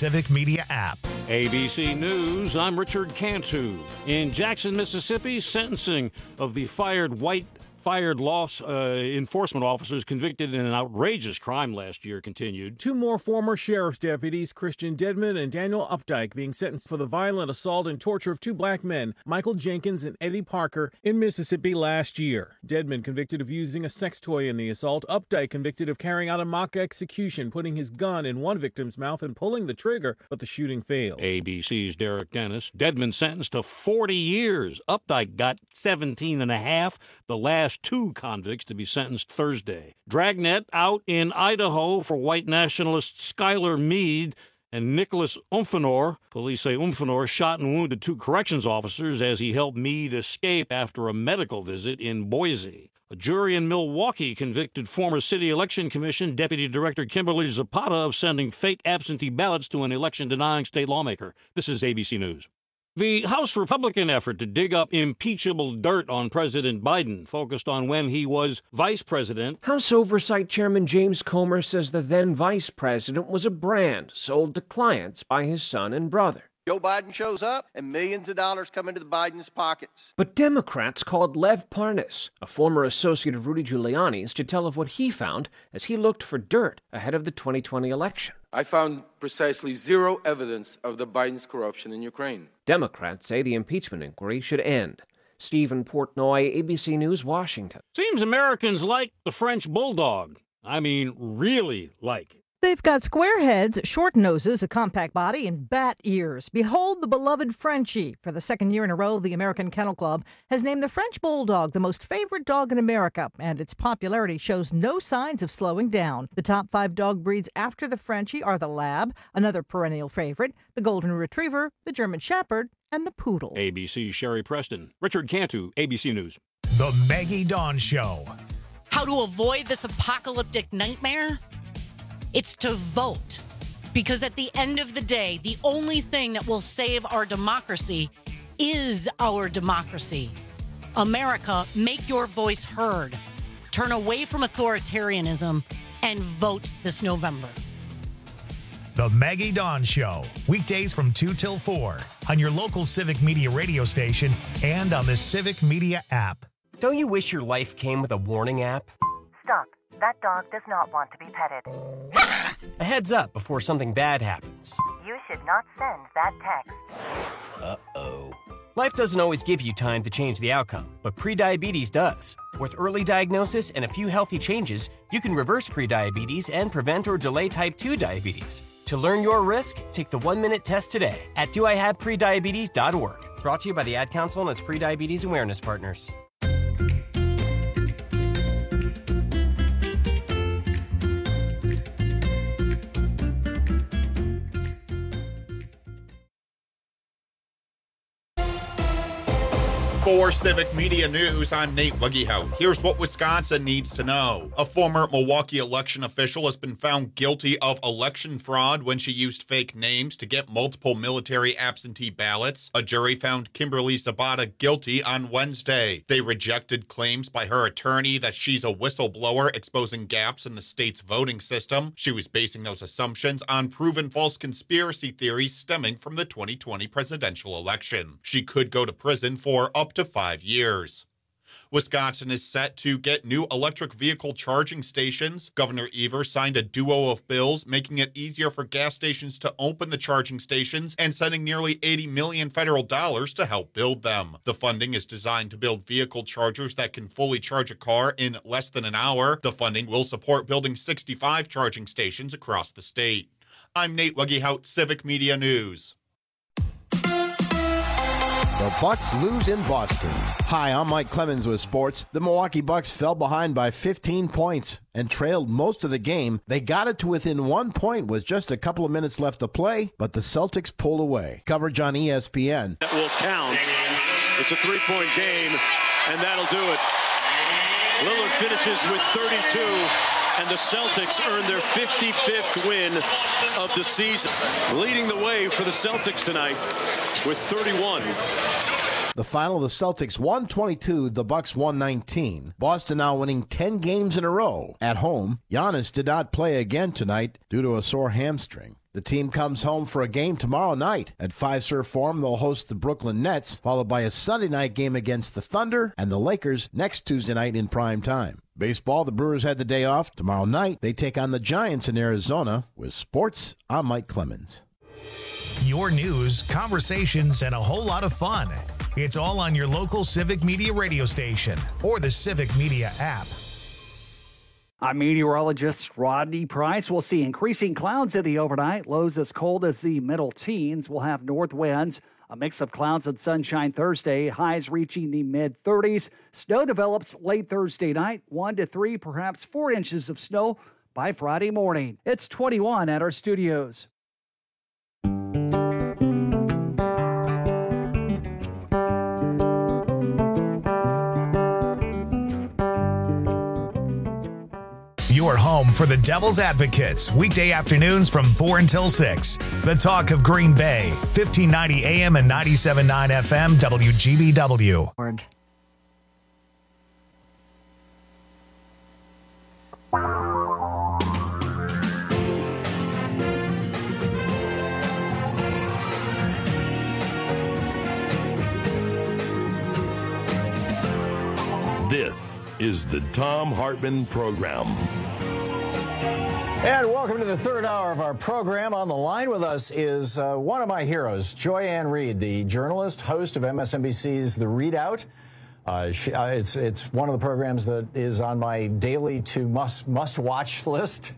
Civic Media app. ABC News, I'm Richard Cantu. In Jackson, Mississippi, sentencing of the fired law enforcement officers convicted in an outrageous crime last year continued. Two more former sheriff's deputies, Christian Dedman and Daniel Updike, being sentenced for the violent assault and torture of two black men, Michael Jenkins and Eddie Parker, in Mississippi last year. Dedman convicted of using a sex toy in the assault. Updike convicted of carrying out a mock execution, putting his gun in one victim's mouth and pulling the trigger, but the shooting failed. ABC's Derek Dennis. Dedman sentenced to 40 years. Updike got 17 and a half. The last two convicts to be sentenced Thursday. Dragnet out in Idaho for white nationalists Skylar Meade and Nicholas Umfanor. Police say Umfanor shot and wounded two corrections officers as he helped Meade escape after a medical visit in Boise. A jury in Milwaukee convicted former City Election Commission Deputy Director Kimberly Zapata of sending fake absentee ballots to an election-denying state lawmaker. This is ABC News. The House Republican effort to dig up impeachable dirt on President Biden focused on when he was vice president. House Oversight Chairman James Comer says the then vice president was a brand sold to clients by his son and brother. Joe Biden shows up and millions of dollars come into the Biden's pockets. But Democrats called Lev Parnas, a former associate of Rudy Giuliani's, to tell of what he found as he looked for dirt ahead of the 2020 election. I found precisely zero evidence of the Biden's corruption in Ukraine. Democrats say the impeachment inquiry should end. Stephen Portnoy, ABC News, Washington. Seems Americans like the French bulldog. I mean, really like it. They've got square heads, short noses, a compact body, and bat ears. Behold the beloved Frenchie. For the second year in a row, the American Kennel Club has named the French Bulldog the most favorite dog in America, and its popularity shows no signs of slowing down. The top 5 dog breeds after the Frenchie are the Lab, another perennial favorite, the Golden Retriever, the German Shepherd, and the Poodle. ABC's Sherry Preston. Richard Cantu, ABC News. The Maggie Dawn Show. How to avoid this apocalyptic nightmare? It's to vote. Because at the end of the day, the only thing that will save our democracy is our democracy. America, make your voice heard. Turn away from authoritarianism and vote this November. The Maggie Dawn Show. Weekdays from 2 till 4 on your local Civic Media radio station and on the Civic Media app. Don't you wish your life came with a warning app? Stop. That dog does not want to be petted. A heads up before something bad happens. You should not send that text. Uh-oh. Life doesn't always give you time to change the outcome, but prediabetes does. With early diagnosis and a few healthy changes, you can reverse prediabetes and prevent or delay type 2 diabetes. To learn your risk, take the 1-minute test today at doihaveprediabetes.org. Brought to you by the Ad Council and its prediabetes awareness partners. For Civic Media News, I'm Nate Wuggehout. Here's what Wisconsin needs to know. A former Milwaukee election official has been found guilty of election fraud when she used fake names to get multiple military absentee ballots. A jury found Kimberly Zapata guilty on Wednesday. They rejected claims by her attorney that she's a whistleblower exposing gaps in the state's voting system. She was basing those assumptions on proven false conspiracy theories stemming from the 2020 presidential election. She could go to prison for up to 5 years. Wisconsin is set to get new electric vehicle charging stations. Governor Evers signed a duo of bills making it easier for gas stations to open the charging stations and sending nearly $80 million federal dollars to help build them. The funding is designed to build vehicle chargers that can fully charge a car in less than an hour. The funding will support building 65 charging stations across the state. I'm Nate Wuggehout, Civic Media News. The Bucks lose in Boston. Hi, I'm Mike Clemens with sports. The Milwaukee Bucks fell behind by 15 points and trailed most of the game. They got it to within 1 point with just a couple of minutes left to play, but the Celtics pulled away. Coverage on ESPN. That will count. It's a 3-point game, and that'll do it. Lillard finishes with 32, and the Celtics earn their 55th win of the season. Leading the way for the Celtics tonight with 31. The final, the Celtics 122, the Bucks 119. Boston now winning 10 games in a row at home. Giannis did not play again tonight due to a sore hamstring. The team comes home for a game tomorrow night. At Fiserv Forum, they'll host the Brooklyn Nets, followed by a Sunday night game against the Thunder and the Lakers next Tuesday night in prime time. Baseball, the Brewers had the day off. Tomorrow night, they take on the Giants in Arizona. With sports, I'm Mike Clemens. Your news, conversations, and a whole lot of fun. It's all on your local Civic Media radio station or the Civic Media app. I'm meteorologist Rodney Price. We'll see increasing clouds in the overnight. Lows as cold as the middle teens. We'll have north winds. A mix of clouds and sunshine Thursday. Highs reaching the mid-30s. Snow develops late Thursday night. 1 to 3, perhaps 4 inches of snow by Friday morning. It's 21 at our studios. Your home for the Devil's Advocates, weekday afternoons from 4 until 6. The Talk of Green Bay, 1590 AM and 97.9 FM, WGBW. This is the Thom Hartmann Program. And welcome to the third hour of our program. On the line with us is one of my heroes, Joy-Ann Reid, the journalist, host of MSNBC's The ReidOut. It's one of the programs that is on my daily to must watch list.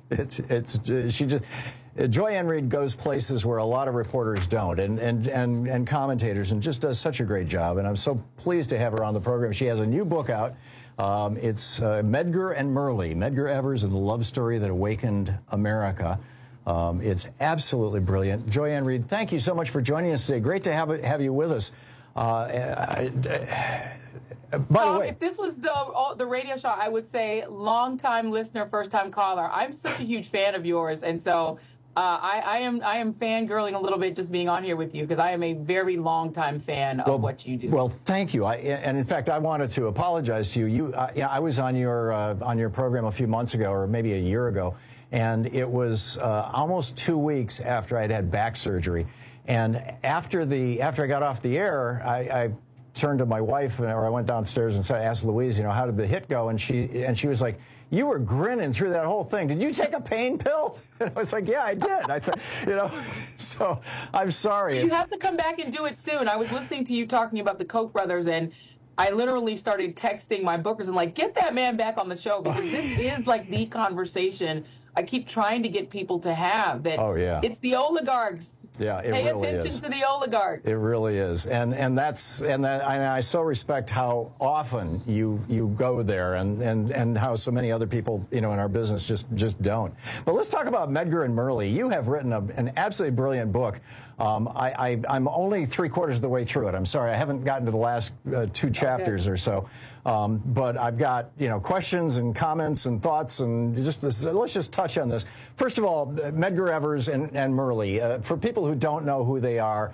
Joy-Ann Reid goes places where a lot of reporters don't, and commentators, and just does such a great job. And I'm so pleased to have her on the program. She has a new book out. It's Medgar and Murley, Medgar Evers and the Love Story That Awakened America. It's absolutely brilliant. Joy-Ann Reid, thank you so much for joining us today. Great to have you with us. By the way, if this was the radio show, I would say long-time listener, first-time caller. I'm such a huge fan of yours, and so I am fangirling a little bit just being on here with you because I am a very long-time fan of what you do. Well, thank you. And in fact, I wanted to apologize to you. I was on your program a few months ago, or maybe a year ago, and it was almost 2 weeks after I'd had back surgery. And after I got off the air, I turned to my wife, or I went downstairs and asked Louise, how did the hit go? And she was like, "You were grinning through that whole thing. Did you take a pain pill?" And I was like, "Yeah, I did." I thought, so I'm sorry. You have to come back and do it soon. I was listening to you talking about the Koch brothers, and I literally started texting my bookers and get that man back on the show, because this is like the conversation I keep trying to get people to have. That it's the oligarchs. Yeah, it Pay really attention to the oligarchs. It really is, and I so respect how often you go there, and how so many other people in our business just don't. But let's talk about Medgar and Murley. You have written an absolutely brilliant book. I'm only 3/4 of the way through it. I'm sorry, I haven't gotten to the last 2 chapters or so. But I've got questions and comments and thoughts, and let's just touch on this. First of all, Medgar Evers and Murley. For people who don't know who they are,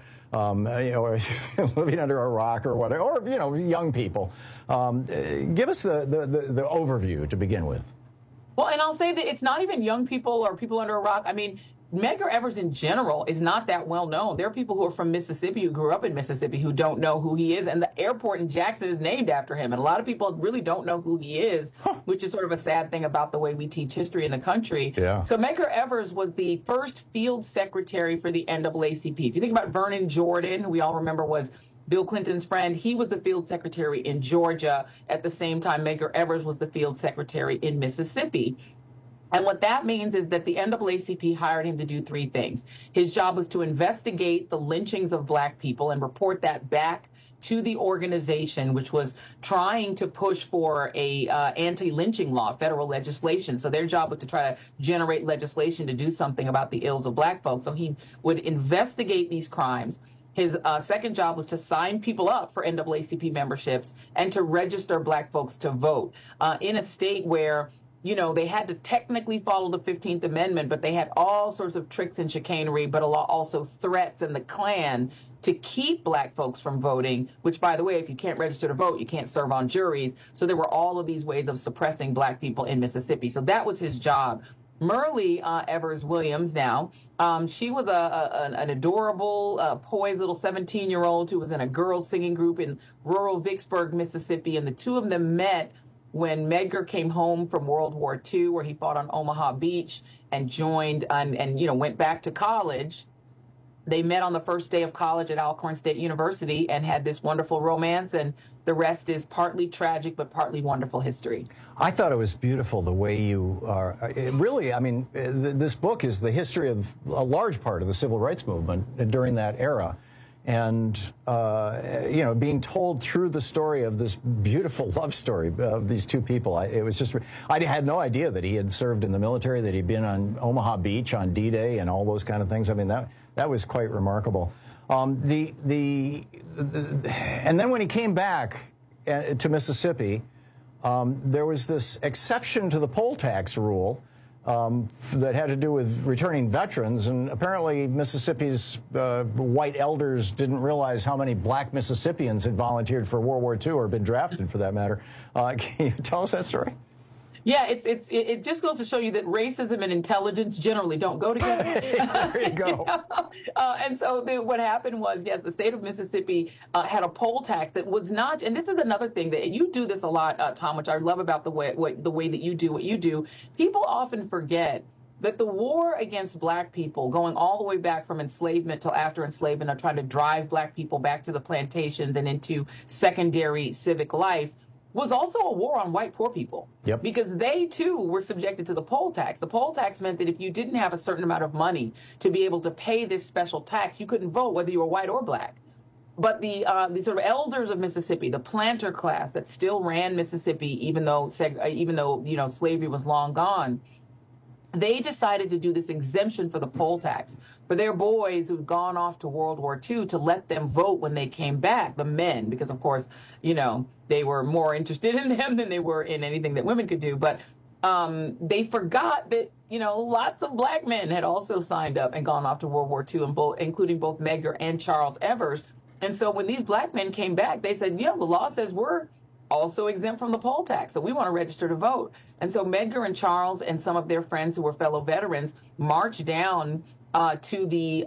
living under a rock or whatever, or young people, give us the overview to begin with. Well, and I'll say that it's not even young people or people under a rock. I mean, Medgar Evers in general is not that well known. There are people who are from Mississippi, who grew up in Mississippi, who don't know who he is. And the airport in Jackson is named after him. And a lot of people really don't know who he is, which is sort of a sad thing about the way we teach history in the country. Yeah. So Medgar Evers was the first field secretary for the NAACP. If you think about Vernon Jordan, who we all remember was Bill Clinton's friend, he was the field secretary in Georgia. At the same time, Medgar Evers was the field secretary in Mississippi. And what that means is that the NAACP hired him to do 3 things. His job was to investigate the lynchings of black people and report that back to the organization, which was trying to push for a anti-lynching law, federal legislation. So their job was to try to generate legislation to do something about the ills of black folks. So he would investigate these crimes. His second job was to sign people up for NAACP memberships and to register black folks to vote in a state where they had to technically follow the 15th Amendment, but they had all sorts of tricks and chicanery, but also threats and the Klan to keep black folks from voting, which, by the way, if you can't register to vote, you can't serve on juries. So there were all of these ways of suppressing black people in Mississippi. So that was his job. Myrlie Evers Williams now, she was an adorable, poised little 17-year-old who was in a girls singing group in rural Vicksburg, Mississippi, and the two of them met when Medgar came home from World War II, where he fought on Omaha Beach and joined and went back to college. They met on the first day of college at Alcorn State University and had this wonderful romance, and the rest is partly tragic but partly wonderful history. I thought it was beautiful the way you are. Really, I mean, this book is the history of a large part of the civil rights movement during that era. And, being told through the story of this beautiful love story of these two people, it was just, I had no idea that he had served in the military, that he'd been on Omaha Beach on D-Day and all those kind of things. I mean, that was quite remarkable. And then when he came back to Mississippi, there was this exception to the poll tax rule that had to do with returning veterans, and apparently Mississippi's white elders didn't realize how many black Mississippians had volunteered for World War II or been drafted for that matter. Can you tell us that story? Yeah, it just goes to show you that racism and intelligence generally don't go together. There you go. And so what happened was, yes, the state of Mississippi had a poll tax that was not, and this is another thing that you do this a lot, Tom, which I love about the way that you do what you do. People often forget that the war against black people, going all the way back from enslavement till after enslavement, trying to drive black people back to the plantations and into secondary civic life, was also a war on white poor people. Yep. Because they, too, were subjected to the poll tax. The poll tax meant that if you didn't have a certain amount of money to be able to pay this special tax, you couldn't vote, whether you were white or black. But the sort of elders of Mississippi, the planter class that still ran Mississippi, even though slavery was long gone, they decided to do this exemption for the poll tax for their boys who'd gone off to World War II, to let them vote when they came back, the men, because, of course, they were more interested in them than they were in anything that women could do. But they forgot that, lots of black men had also signed up and gone off to World War II, including both Medgar and Charles Evers. And so when these black men came back, they said, the law says we're also exempt from the poll tax, so we want to register to vote. And so Medgar and Charles and some of their friends who were fellow veterans marched down to the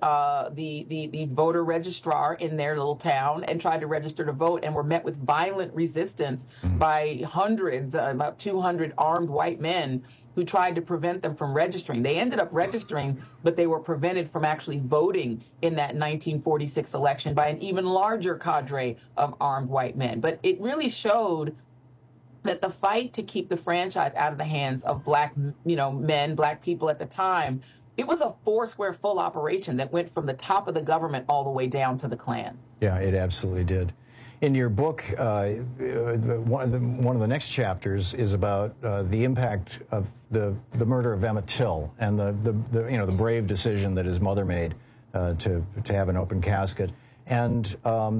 voter registrar in their little town and tried to register to vote, and were met with violent resistance by hundreds, about 200 armed white men who tried to prevent them from registering. They ended up registering, but they were prevented from actually voting in that 1946 election by an even larger cadre of armed white men. But it really showed that the fight to keep the franchise out of the hands of black, men, black people at the time, it was a foursquare full operation that went from the top of the government all the way down to the Klan. Yeah, it absolutely did. In your book, one of the next chapters is about the impact of the murder of Emmett Till and the brave decision that his mother made to have an open casket, and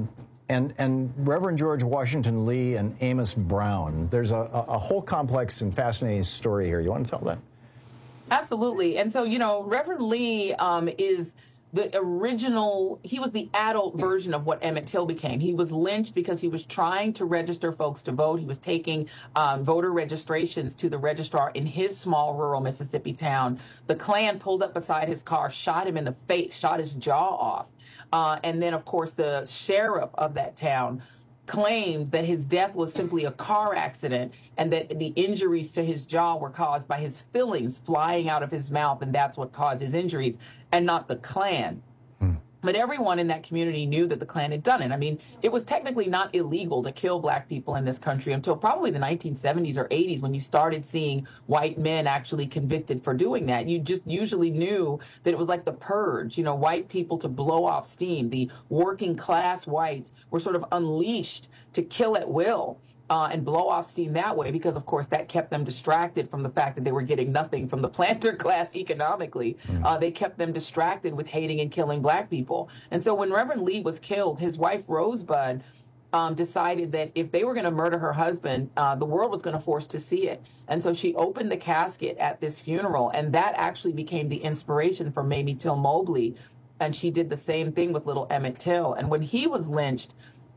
Reverend George Washington Lee and Amos Brown. There's a whole complex and fascinating story here. You want to tell that? Absolutely. And so, Reverend Lee is the original, he was the adult version of what Emmett Till became. He was lynched because he was trying to register folks to vote. He was taking voter registrations to the registrar in his small rural Mississippi town. The Klan pulled up beside his car, shot him in the face, shot his jaw off. And then, of course, the sheriff of that town claimed that his death was simply a car accident and that the injuries to his jaw were caused by his fillings flying out of his mouth, and that's what caused his injuries, and not the Klan. But everyone in that community knew that the Klan had done it. I mean, it was technically not illegal to kill black people in this country until probably the 1970s or 80s, when you started seeing white men actually convicted for doing that. You just usually knew that it was like the purge, white people to blow off steam. The working class whites were sort of unleashed to kill at will. And blow off steam that way, because, of course, that kept them distracted from the fact that they were getting nothing from the planter class economically. They kept them distracted with hating and killing black people. And so when Reverend Lee was killed, his wife, Rosebud, decided that if they were going to murder her husband, the world was going to force to see it. And so she opened the casket at this funeral, and that actually became the inspiration for Mamie Till Mobley. And she did the same thing with little Emmett Till. And when he was lynched,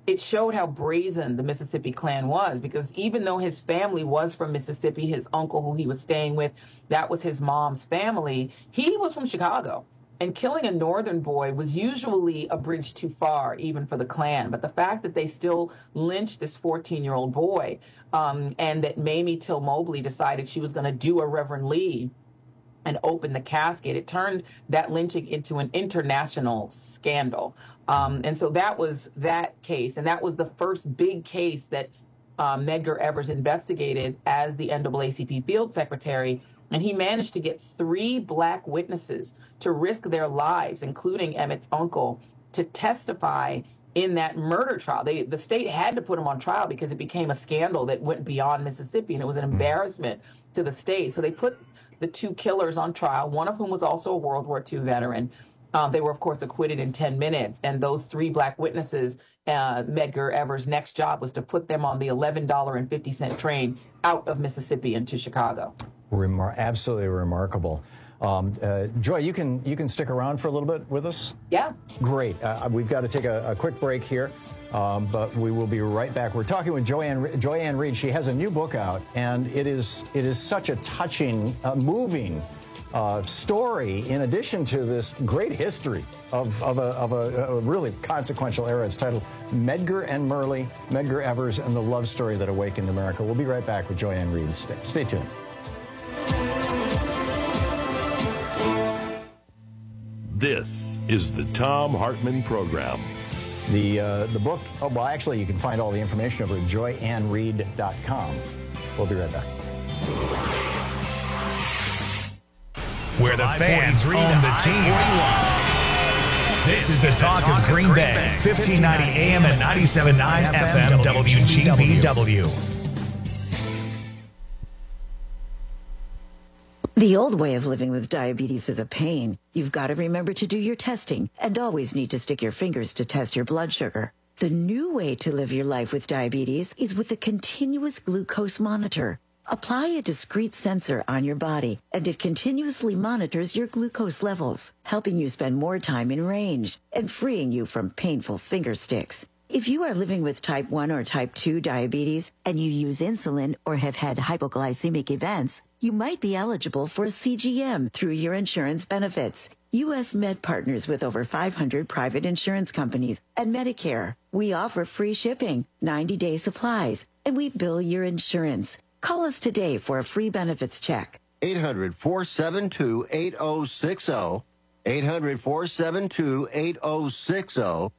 it showed how brazen the Mississippi Klan was, because even though his family was from Mississippi, his uncle who he was staying with, that was his mom's family, he was from Chicago. And killing a Northern boy was usually a bridge too far, even for the Klan. But the fact that they still lynched this 14-year-old boy, and that Mamie Till Mobley decided she was going to do a Reverend Lee and open the casket, it turned that lynching into an international scandal. And so that was that case. And that was the first big case that Medgar Evers investigated as the NAACP field secretary. And he managed to get 3 black witnesses to risk their lives, including Emmett's uncle, to testify in that murder trial. The state had to put him on trial because it became a scandal that went beyond Mississippi, and it was an embarrassment to the state. So they put the 2 killers on trial, one of whom was also a World War II veteran. They were, of course, acquitted in 10 minutes. And those 3 black witnesses, Medgar Evers' next job was to put them on the $11.50 train out of Mississippi into Chicago. Absolutely remarkable. Joy, you can stick around for a little bit with us? Yeah. Great. We've got to take a quick break here, but we will be right back. We're talking with Joy-Ann Reid. She has a new book out, and it is such a touching, moving story, in addition to this great history of a really consequential era. It's titled Medgar and Murley, Medgar Evers and the Love Story That Awakened America. We'll be right back with Joy-Ann Reid. Stay tuned. This is the Thom Hartmann Program. The book, well, actually, you can find all the information over at joyannreid.com. We'll be right back. Where the fans own the team. This is the talk of Green Bay, 1590 AM and 97.9 FM WGBW. The old way of living with diabetes is a pain. You've got to remember to do your testing and always need to stick your fingers to test your blood sugar. The new way to live your life with diabetes is with a continuous glucose monitor. Apply a discrete sensor on your body, and it continuously monitors your glucose levels, helping you spend more time in range and freeing you from painful finger sticks. If you are living with type 1 or type 2 diabetes and you use insulin or have had hypoglycemic events, you might be eligible for a CGM through your insurance benefits. U.S. Med partners with over 500 private insurance companies and Medicare. We offer free shipping, 90-day supplies, and we bill your insurance. Call us today for a free benefits check. 800-472-8060. 800-472-8060.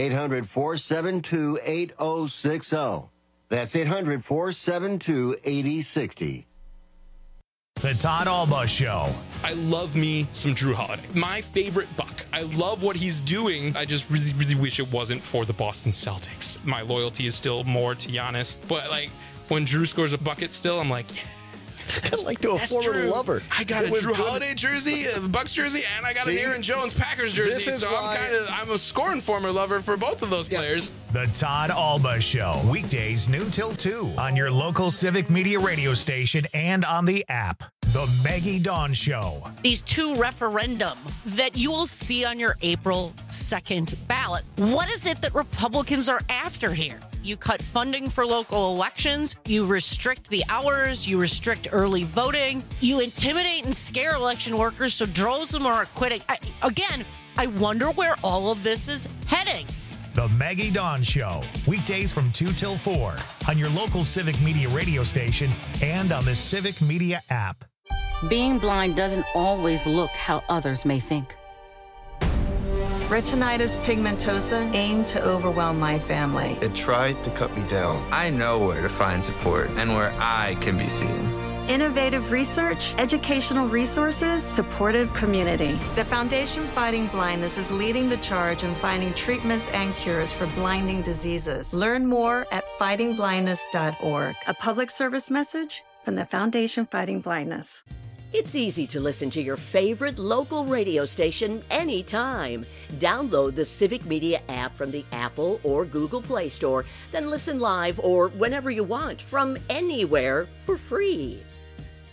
800-472-8060. That's 800-472-8060. The Todd Alba Show. I love me some Drew Holiday. My favorite Buck. I love what he's doing. I just really, really wish it wasn't for the Boston Celtics. My loyalty is still more to Giannis. But, like, when Drew scores a bucket still, I'm like, yeah. Kind of like to a former lover. I got a Drew Holiday jersey, a Bucks jersey, and I got an Aaron Jones Packers jersey. So I'm a scoring former lover for both of those players. The Todd Alba Show. Weekdays noon till 2 on your local Civic Media radio station and on the app. The Maggie Dawn Show. These 2 referendum that you will see on your April 2nd ballot. What is it that Republicans are after here? You cut funding for local elections. You restrict the hours. You restrict early voting. You intimidate and scare election workers so droves of them are quitting. I wonder where all of this is heading. The Maggie Dawn Show. Weekdays from 2 till 4 on your local Civic Media radio station and on the Civic Media app. Being blind doesn't always look how others may think. Retinitis pigmentosa aimed to overwhelm my family. It tried to cut me down. I know where to find support and where I can be seen. Innovative research, educational resources, supportive community. The Foundation Fighting Blindness is leading the charge in finding treatments and cures for blinding diseases. Learn more at fightingblindness.org. A public service message from the Foundation Fighting Blindness. It's easy to listen to your favorite local radio station anytime. Download the Civic Media app from the Apple or Google Play Store, then listen live or whenever you want from anywhere for free.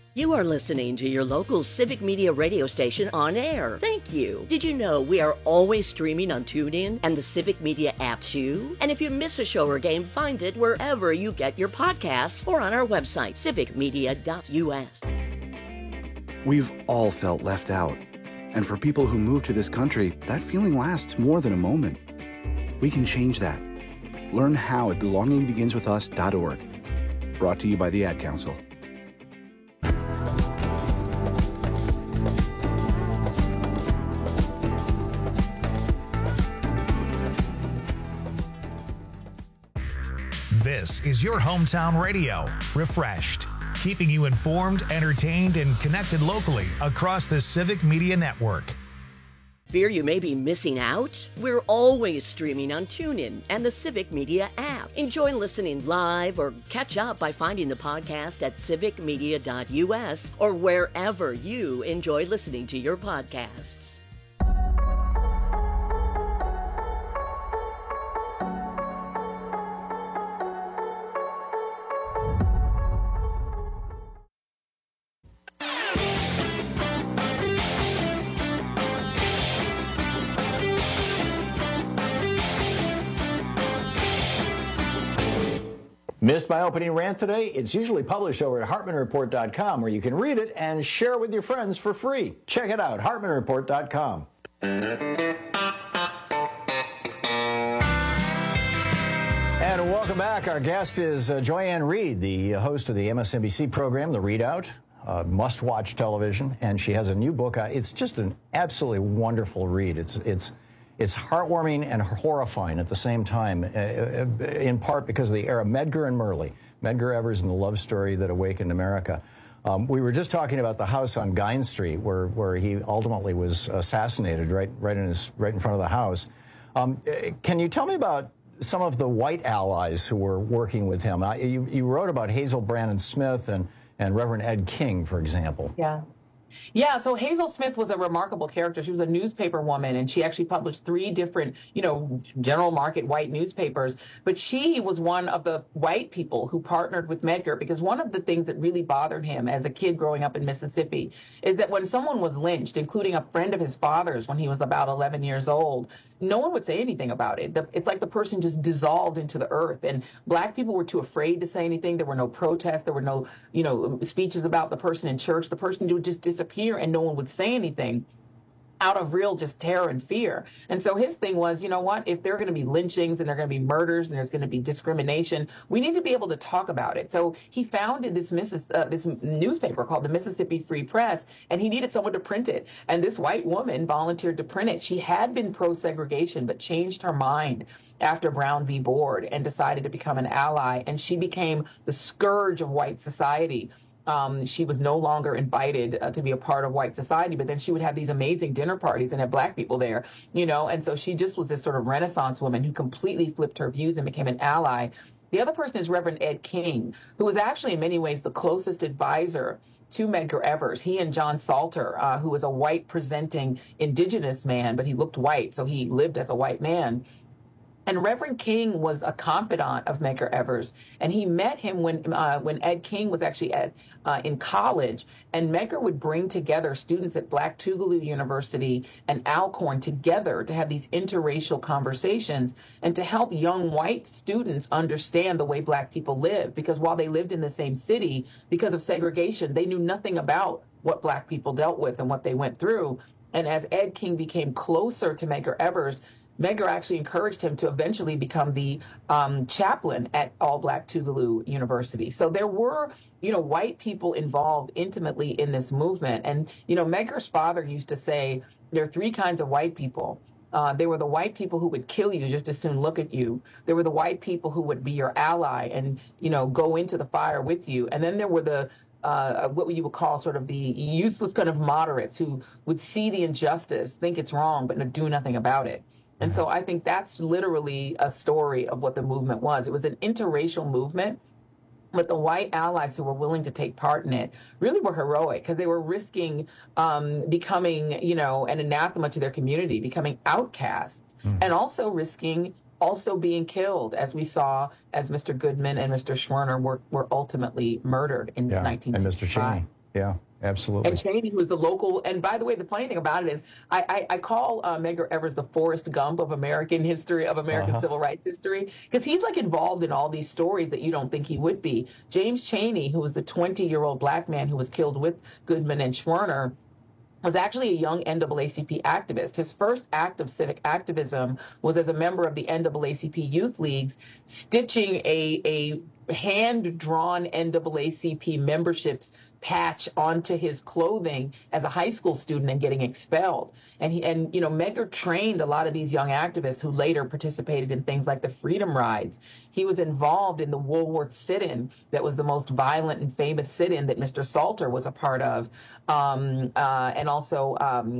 You are listening to your local Civic Media radio station on air. Thank you. Did you know we are always streaming on TuneIn and the Civic Media app too? And if you miss a show or game, find it wherever you get your podcasts or on our website, civicmedia.us. We've all felt left out. And for people who move to this country, that feeling lasts more than a moment. We can change that. Learn how at belongingbeginswithus.org. Brought to you by the Ad Council. This is your hometown radio, Refreshed, keeping you informed, entertained, and connected locally across the Civic Media Network. Fear you may be missing out? We're always streaming on TuneIn and the Civic Media app. Enjoy listening live or catch up by finding the podcast at civicmedia.us or wherever you enjoy listening to your podcasts. Missed my opening rant today? It's usually published over at HartmanReport.com, where you can read it and share it with your friends for free. Check it out, HartmanReport.com. And welcome back. Our guest is Joy-Ann Reid, the host of the MSNBC program, The Readout, must-watch television, and she has a new book. It's just an absolutely wonderful read. It's heartwarming and horrifying at the same time, in part because of the era. Medgar and Murley, Medgar Evers and the love story that awakened America. We were just talking about the house on Gine Street, where he ultimately was assassinated right in front of the house. Can you tell me about some of the white allies who were working with him? You wrote about Hazel Brannon Smith and Reverend Ed King, for example. Yeah, so Hazel Smith was a remarkable character. She was a newspaper woman, and she actually published 3 different, general market white newspapers. But she was one of the white people who partnered with Medgar, because one of the things that really bothered him as a kid growing up in Mississippi is that when someone was lynched, including a friend of his father's when he was about 11 years old, no one would say anything about it. It's like the person just dissolved into the earth, and black people were too afraid to say anything. There were no protests. There were no, speeches about the person in church. The person would just disappear, and no one would say anything out of real just terror and fear. And so his thing was, you know what, if there are going to be lynchings and there are going to be murders and there's going to be discrimination, we need to be able to talk about it. So he founded this newspaper called the Mississippi Free Press, and he needed someone to print it. And this white woman volunteered to print it. She had been pro-segregation, but changed her mind after Brown v. Board and decided to become an ally. And she became the scourge of white society. She was no longer invited to be a part of white society, but then she would have these amazing dinner parties and have black people there, and so she just was this sort of Renaissance woman who completely flipped her views and became an ally. The other person is Reverend Ed King, who was actually in many ways the closest advisor to Medgar Evers. He and John Salter, who was a white presenting indigenous man, but he looked white, so he lived as a white man. And Reverend King was a confidant of Medgar Evers, and he met him when Ed King was actually in college, and Medgar would bring together students at Black Tougaloo University and Alcorn together to have these interracial conversations and to help young white students understand the way black people live, because while they lived in the same city, because of segregation, they knew nothing about what black people dealt with and what they went through. And as Ed King became closer to Medgar Evers, Medgar actually encouraged him to eventually become the chaplain at All Black Tougaloo University. So there were, white people involved intimately in this movement. And, Medgar's father used to say there are 3 kinds of white people. They were the white people who would kill you just as soon look at you. There were the white people who would be your ally and, go into the fire with you. And then there were the what you would call sort of the useless kind of moderates who would see the injustice, think it's wrong, but do nothing about it. And so I think that's literally a story of what the movement was. It was an interracial movement, but the white allies who were willing to take part in it really were heroic, because they were risking becoming, an anathema to their community, becoming outcasts, and also risking being killed, as we saw as Mr. Goodman and Mr. Schwerner were ultimately murdered in 1965. And Mr. Cheney. Yeah, absolutely. And Cheney, who was the local, and by the way, the funny thing about it is I call Medgar Evers the Forrest Gump of American history, of American civil rights history, because he's like involved in all these stories that you don't think he would be. James Cheney, who was the 20-year-old black man who was killed with Goodman and Schwerner, was actually a young NAACP activist. His first act of civic activism was as a member of the NAACP youth leagues, stitching a hand-drawn NAACP memberships patch onto his clothing as a high school student and getting expelled. And Medgar trained a lot of these young activists who later participated in things like the Freedom Rides. He was involved in the Woolworth sit-in that was the most violent and famous sit-in that Mr. Salter was a part of. And also,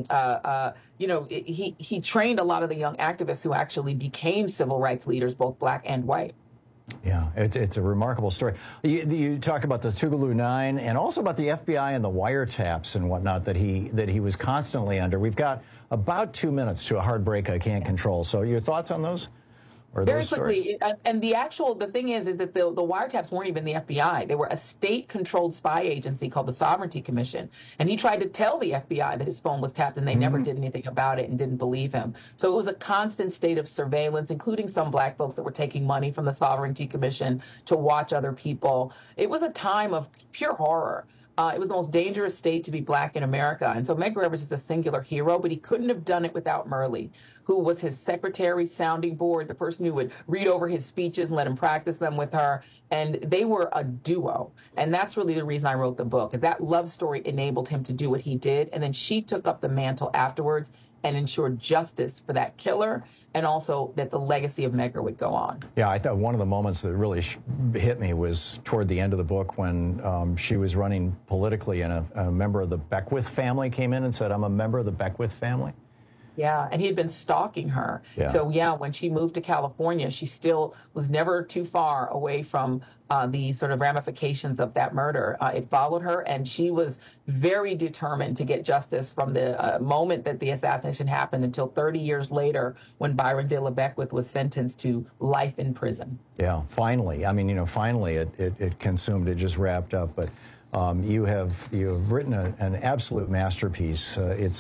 he trained a lot of the young activists who actually became civil rights leaders, both black and white. Yeah, it's a remarkable story. You talk about the Tougaloo Nine and also about the FBI and the wiretaps and whatnot that he was constantly under. We've got about 2 minutes to a hard break I can't control. So your thoughts on those? Or Very those quickly, stories? and the thing is that the wiretaps weren't even the FBI. They were a state-controlled spy agency called the Sovereignty Commission. And he tried to tell the FBI that his phone was tapped, and they never did anything about it and didn't believe him. So it was a constant state of surveillance, including some black folks that were taking money from the Sovereignty Commission to watch other people. It was a time of pure horror. It was the most dangerous state to be black in America. And so Medgar Evers is a singular hero, but he couldn't have done it without Myrlie, who was his secretary, sounding board, the person who would read over his speeches and let him practice them with her. And they were a duo. And that's really the reason I wrote the book. That love story enabled him to do what he did. And then she took up the mantle afterwards and ensured justice for that killer, and also that the legacy of Medgar would go on. Yeah, I thought one of the moments that really hit me was toward the end of the book when she was running politically and a member of the Beckwith family came in and said, "I'm a member of the Beckwith family." Yeah, and he had been stalking her. Yeah. So, when she moved to California, she still was never too far away from the sort of ramifications of that murder. It followed her, and she was very determined to get justice from the moment that the assassination happened until 30 years later when Byron De La Beckwith was sentenced to life in prison. Yeah, finally. I mean, finally it consumed, it just wrapped up. But you have written an absolute masterpiece.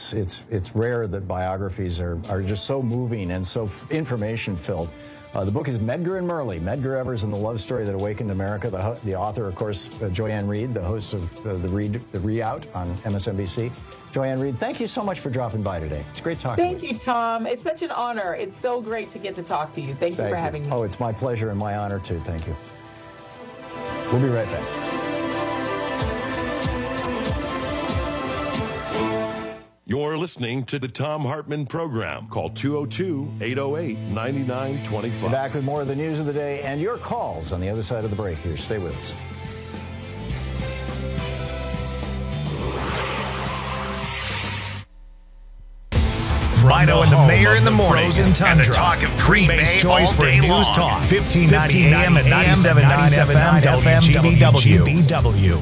It's rare that biographies are just so moving and so information filled. The book is Medgar and Myrlie, Medgar Evers and the Love Story That Awakened America. The author, of course, Joy-Ann Reid, the host of the Re-Out on MSNBC. Joy-Ann Reid, thank you so much for dropping by today. It's great talking with you. Thank you, Tom. It's such an honor. It's so great to get to talk to you. Thank you for having me. Oh, it's my pleasure and my honor, too. Thank you. We'll be right back. You're listening to the Thom Hartmann Program. Call 202-808-9925. We're back with more of the news of the day and your calls on the other side of the break here. Stay with us. Rhino and the Mayor in the morning, and the talk of Green Bay's choice for news talk. 1590 AM and 97.9 FM WGBW.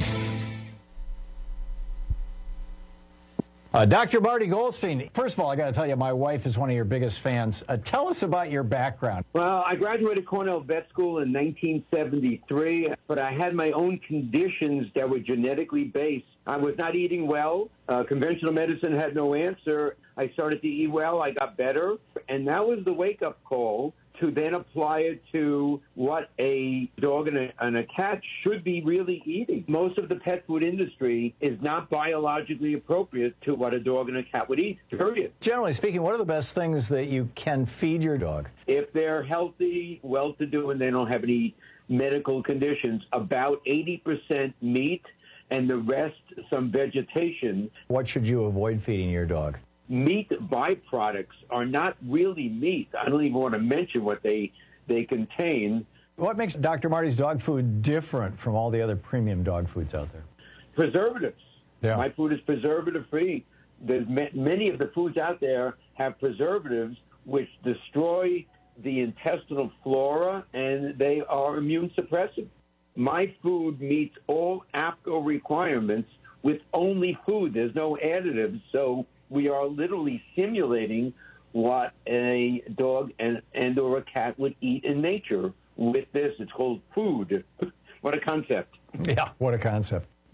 Dr. Marty Goldstein, first of all, I got to tell you, my wife is one of your biggest fans. Tell us about your background. Well, I graduated Cornell Vet School in 1973, but I had my own conditions that were genetically based. I was not eating well. Conventional medicine had no answer. I started to eat well. I got better. And that was the wake-up call to then apply it to what a dog and a cat should be really eating. Most of the pet food industry is not biologically appropriate to what a dog and a cat would eat, period. Generally speaking, what are the best things that you can feed your dog? If they're healthy, well-to-do, and they don't have any medical conditions, about 80% meat and the rest some vegetation. What should you avoid feeding your dog? Meat byproducts are not really meat. I don't even want to mention what they contain. What makes Dr. Marty's dog food different from all the other premium dog foods out there? Preservatives. Yeah. My food is preservative-free. There's many of the foods out there have preservatives which destroy the intestinal flora, and they are immune suppressive. My food meets all APCO requirements with only food. There's no additives, so we are literally simulating what a dog and or a cat would eat in nature with this. It's called food. What a concept. Yeah, what a concept. One thing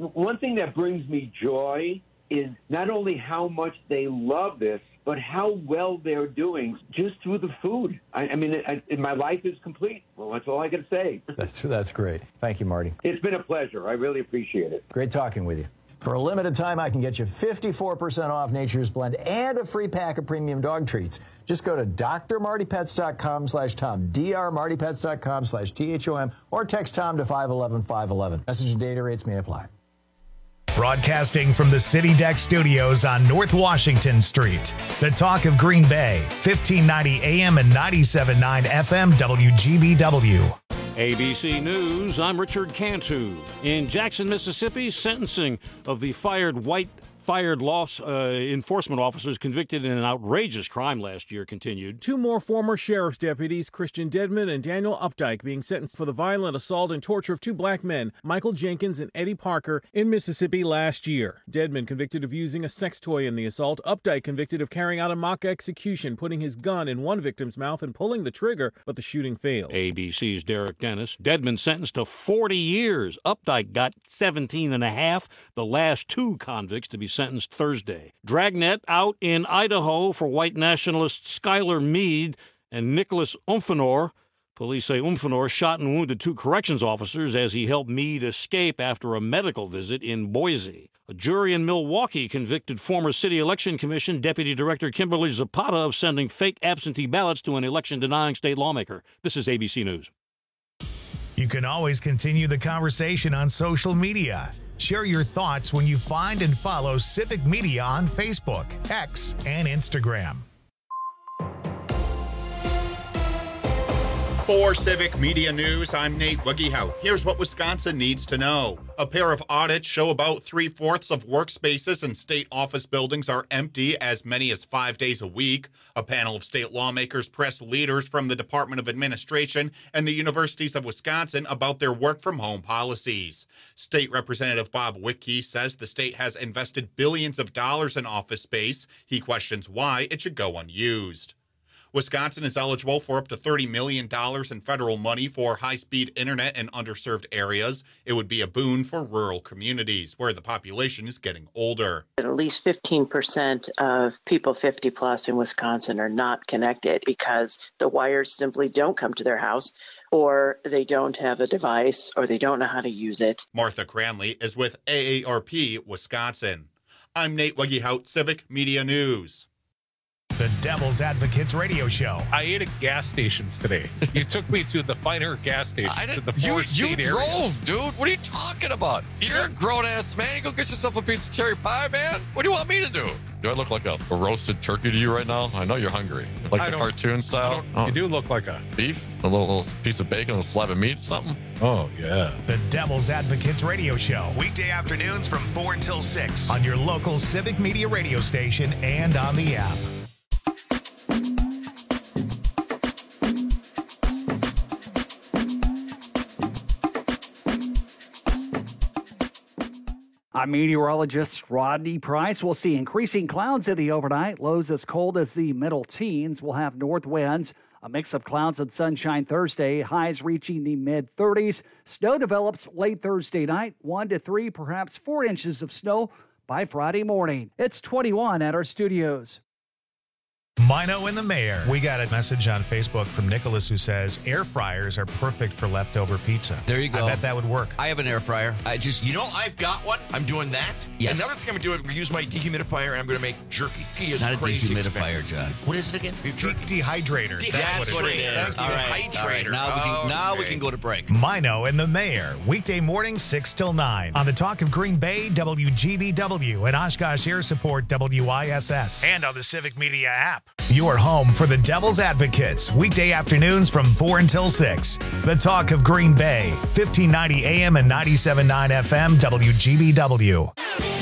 thing that brings me joy is not only how much they love this, but how well they're doing just through the food. I mean, my life is complete. Well, that's all I can say. That's great. Thank you, Marty. It's been a pleasure. I really appreciate it. Great talking with you. For a limited time, I can get you 54% off Nature's Blend and a free pack of premium dog treats. Just go to drmartypets.com/Tom, drmartypets.com/THOM, or text Tom to 511-511. Message and data rates may apply. Broadcasting from the City Deck Studios on North Washington Street. The Talk of Green Bay, 1590 AM and 97.9 FM WGBW. ABC News, I'm Richard Cantu. In Jackson, Mississippi, sentencing of the fired loss enforcement officers convicted in an outrageous crime last year continued. Two more former sheriff's deputies, Christian Dedman and Daniel Updike, being sentenced for the violent assault and torture of two black men, Michael Jenkins and Eddie Parker, in Mississippi last year. Dedman convicted of using a sex toy in the assault. Updike convicted of carrying out a mock execution, putting his gun in one victim's mouth and pulling the trigger, but the shooting failed. ABC's Derek Dennis. Dedman sentenced to 40 years. Updike got 17 and a half. The last two convicts to be sentenced Thursday. Dragnet out in Idaho for white nationalists Skylar Meade and Nicholas Umfanor. Police say Umfanor shot and wounded two corrections officers as he helped Meade escape after a medical visit in Boise. A jury in Milwaukee convicted former City Election Commission Deputy Director Kimberly Zapata of sending fake absentee ballots to an election-denying state lawmaker. This is ABC News. You can always continue the conversation on social media. Share your thoughts when you find and follow Civic Media on Facebook, X, and Instagram. For Civic Media News, I'm Nate Wuggyhout. Here's what Wisconsin needs to know. A pair of audits show about 3/4 of workspaces in state office buildings are empty as many as 5 days a week. A panel of state lawmakers pressed leaders from the Department of Administration and the universities of Wisconsin about their work-from-home policies. State Representative Bob Wittke says the state has invested billions of dollars in office space. He questions why it should go unused. Wisconsin is eligible for up to $30 million in federal money for high-speed internet in underserved areas. It would be a boon for rural communities where the population is getting older. At least 15% of people 50 plus in Wisconsin are not connected because the wires simply don't come to their house, or they don't have a device, or they don't know how to use it. Martha Cranley is with AARP Wisconsin. I'm Nate Wuggyhout, Civic Media News. The Devil's Advocates Radio Show. I ate at gas stations today. You took me to the finer gas station. You drove, dude. What are you talking about? You're a grown-ass man. You go get yourself a piece of cherry pie, man. What do you want me to do? Do I look like a roasted turkey to you right now? I know you're hungry. Like the cartoon style? You do look like a beef? A little piece of bacon, a slab of meat, something? Oh, yeah. The Devil's Advocates Radio Show. Weekday afternoons from 4 until 6 on your local Civic Media radio station and on the app. I'm meteorologist Rodney Price. We'll see increasing clouds in the overnight. Lows as cold as the middle teens. We'll have north winds, a mix of clouds and sunshine Thursday. Highs reaching the mid-30s. Snow develops late Thursday night. 1 to 3, perhaps 4 inches of snow by Friday morning. It's 21 at our studios. Mino and the Mayor. We got a message on Facebook from Nicholas who says air fryers are perfect for leftover pizza. There you go. I bet that would work. I have an air fryer. I've got one. I'm doing that. Yes. Another thing I'm going to do is use my dehumidifier and I'm going to make jerky. It's not a dehumidifier, John. What is it again? Dehydrator. That's what it is. All right. Now we can go to break. Mino and the Mayor. Weekday mornings 6 till 9 on the Talk of Green Bay, WGBW, and Oshkosh Air Support, WISS, and on the Civic Media app. Your home for the Devil's Advocates. Weekday afternoons from 4 until 6. The Talk of Green Bay, 1590 AM and 97.9 FM, WGBW.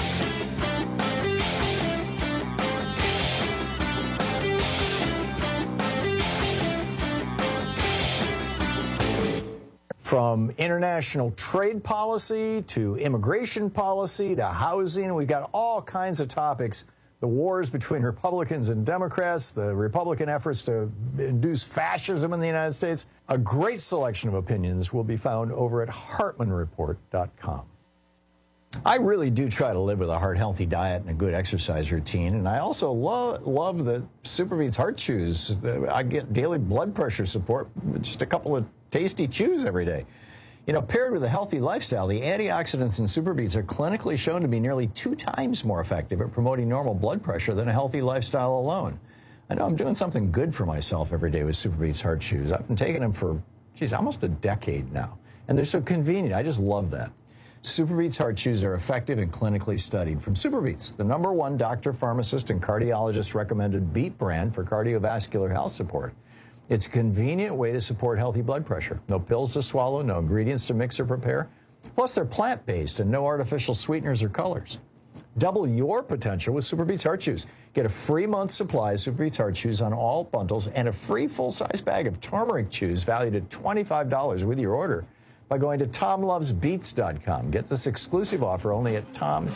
From international trade policy to immigration policy to housing, we've got all kinds of topics. The wars between Republicans and Democrats, the Republican efforts to induce fascism in the United States. A great selection of opinions will be found over at HartmanReport.com. I really do try to live with a heart-healthy diet and a good exercise routine, and I also love the Superbeats Heart Chews. I get daily blood pressure support with just a couple of tasty chews every day. You know, paired with a healthy lifestyle, the antioxidants in Superbeats are clinically shown to be nearly 2 times more effective at promoting normal blood pressure than a healthy lifestyle alone. I know I'm doing something good for myself every day with Superbeats Heart Chews. I've been taking them for, almost a decade now, and they're so convenient. I just love that. Superbeats Heart Chews are effective and clinically studied. From Superbeats, the #1 doctor, pharmacist, and cardiologist recommended beet brand for cardiovascular health support. It's a convenient way to support healthy blood pressure. No pills to swallow, no ingredients to mix or prepare. Plus, they're plant-based and no artificial sweeteners or colors. Double your potential with Superbeats Heart Chews. Get a free month supply of Superbeats Heart Chews on all bundles and a free full-size bag of turmeric chews valued at $25 with your order by going to TomLovesBeats.com. Get this exclusive offer only at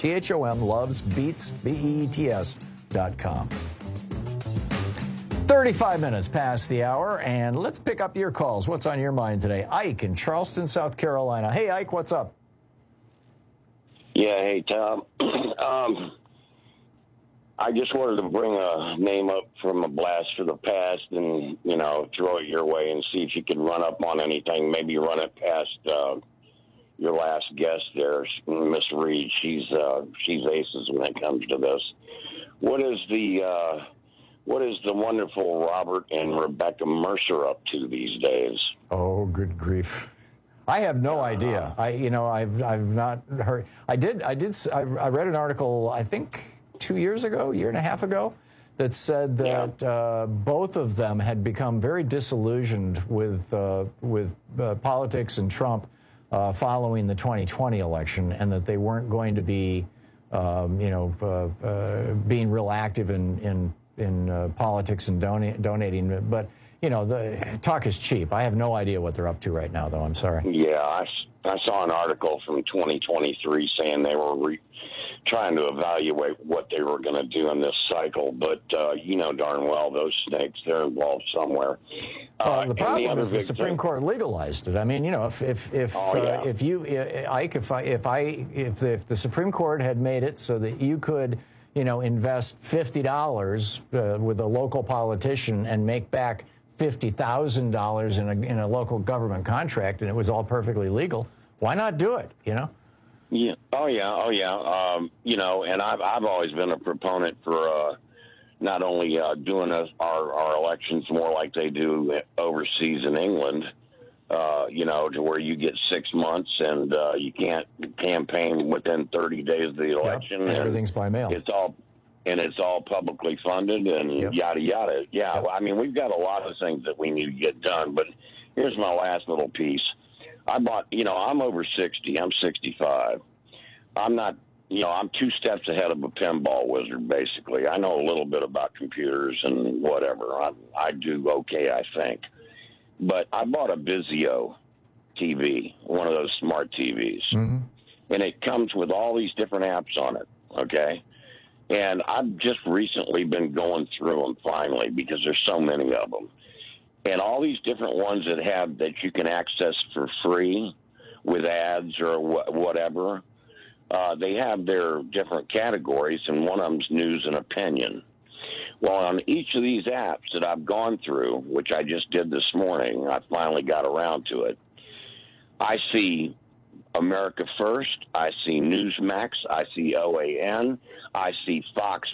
TomLovesBeats.com. 35 minutes past the hour, and let's pick up your calls. What's on your mind today? Ike in Charleston, South Carolina. Hey, Ike, what's up? Yeah, hey, Tom. I just wanted to bring a name up from a blast for the past and, throw it your way and see if you could run up on anything. Maybe run it past your last guest there, Miss Reed. She's aces when it comes to this. What is the wonderful Robert and Rebecca Mercer up to these days? Oh, good grief. I have no idea. I've not heard. I read an article, I think 2 years ago, year and a half ago, that said that both of them had become very disillusioned with politics and Trump following the 2020 election, and that they weren't going to be, being real active in politics and donating. But the talk is cheap. I have no idea what they're up to right now, though. I'm sorry. Yeah, I saw an article from 2023 saying they were trying to evaluate what they were going to do in this cycle. But darn well those snakes, they're involved somewhere. The problem is the Supreme Court legalized it. I mean, if the Supreme Court had made it so that you could, invest $50 with a local politician and make back $50,000 in a local government contract, and it was all perfectly legal, why not do it? Yeah. Oh yeah. And I've always been a proponent for not only doing our elections more like they do overseas in England, to where you get 6 months and you can't campaign within 30 days of the election. And everything's by mail. It's all publicly funded and yada yada. Yeah, I mean, we've got a lot of things that we need to get done. But here's my last little piece. I bought. I'm over 60. I'm 65. I'm not. I'm 2 steps ahead of a pinball wizard. Basically, I know a little bit about computers and whatever. I do okay, I think. But I bought a Vizio TV, one of those smart TVs, and it comes with all these different apps on it. Okay. And I've just recently been going through them finally because there's so many of them. And all these different ones that you can access for free with ads or whatever, they have their different categories, and one of them's news and opinion. Well, on each of these apps that I've gone through, which I just did this morning, I finally got around to it, I see America First, I see Newsmax, I see OAN, I see Fox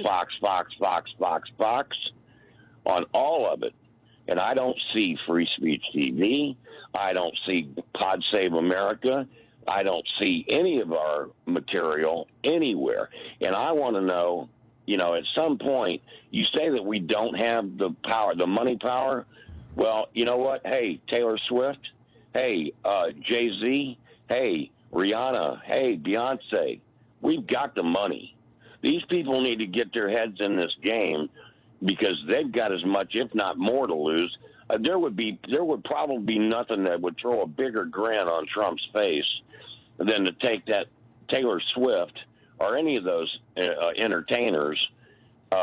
on all of it. And I don't see Free Speech TV. I don't see Pod Save America. I don't see any of our material anywhere. And I want to know, at some point, you say that we don't have the power, the money power. Well, you know what? Hey, Taylor Swift. Hey, Jay-Z. Hey, Rihanna. Hey, Beyonce. We've got the money. These people need to get their heads in this game because they've got as much, if not more, to lose. There would probably be nothing that would throw a bigger grin on Trump's face than to take that Taylor Swift or any of those entertainers,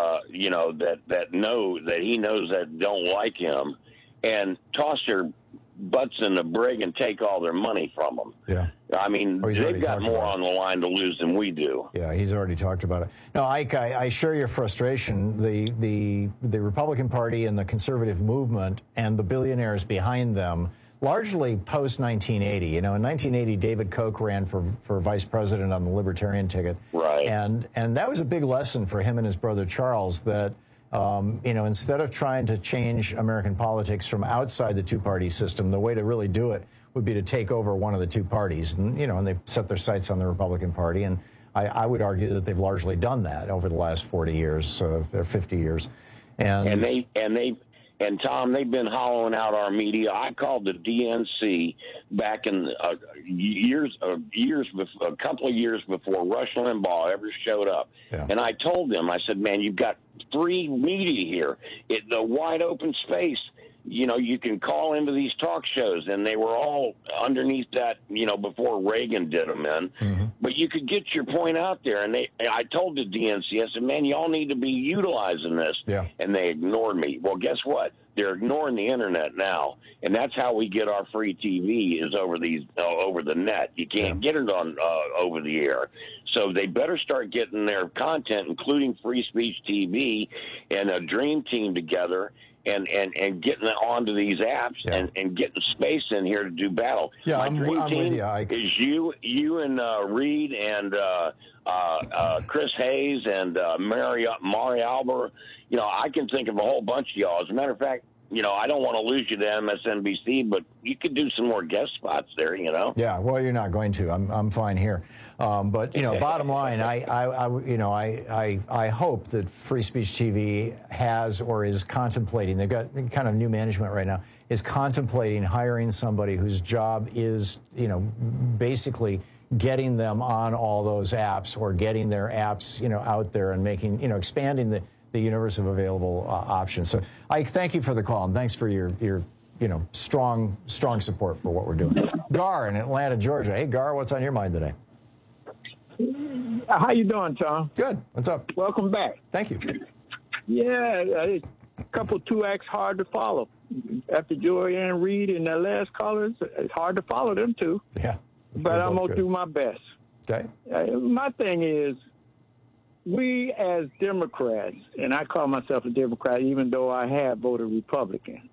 that know that he knows that don't like him, and toss their butts in the brig and take all their money from them. Yeah. I mean, they've got more on the line to lose than we do. Yeah, he's already talked about it. No, Ike, I share your frustration. The Republican Party and the conservative movement and the billionaires behind them, largely post-1980. You know, in 1980, David Koch ran for vice president on the Libertarian ticket. Right. And that was a big lesson for him and his brother Charles that, you know, instead of trying to change American politics from outside the two-party system, the way to really do it would be to take over one of the two parties. And, you know, and they set their sights on the Republican Party. And I would argue that they've largely done that over the last 40 years, or 50 years. And Tom, they've been hollowing out our media. I called the DNC back in a couple of years before Rush Limbaugh ever showed up, and I told them, I said, "Man, you've got free media here. The wide open space. You know, you can call into these talk shows," and they were all underneath that, you know, before Reagan did them in. Mm-hmm. But you could get your point out there. And I told the DNC, I said, "Man, y'all need to be utilizing this." Yeah. And they ignored me. Well, guess what? They're ignoring the internet now, and that's how we get our free TV is over the net. You can't get it on over the air. So they better start getting their content, including Free Speech TV, and a dream team together. And getting onto these apps and getting space in here to do battle. Yeah, My I'm dream with team you, Ike. is you and Reed and Chris Hayes and Mari Alber. You know, I can think of a whole bunch of y'all. As a matter of fact, you know, I don't want to lose you to MSNBC, but you could do some more guest spots there, you know? Yeah, well, you're not going to. I'm fine here. But, you know, bottom line, I hope that Free Speech TV has or is contemplating, they've got kind of new management right now, is contemplating hiring somebody whose job is, you know, basically getting them on all those apps or getting their apps, you know, out there and making, you know, expanding the universe of available options. So I thank you for the call, and thanks for your you know, strong support for what we're doing. Gar in Atlanta, Georgia. Hey, Gar, what's on your mind today? How you doing, Tom? Good. What's up? Welcome back. Thank you. Yeah, a couple two acts hard to follow. After Joanne Reed and the last callers, it's hard to follow them too. Yeah. But I'm going to do my best. Okay. My thing is, we as Democrats, and I call myself a Democrat even though I have voted Republican,